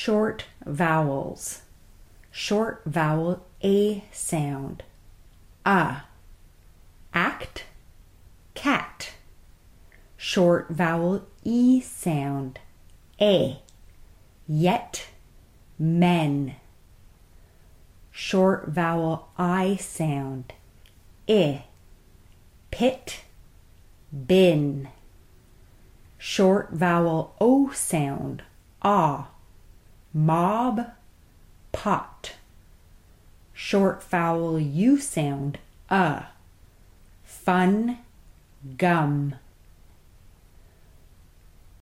Short vowels. Short vowel A sound. Act, cat. Short vowel E sound. Yet, men. Short vowel I sound. Pit, bin. Short vowel O sound. Mob, pot. Short vowel U sound. Fun, gum.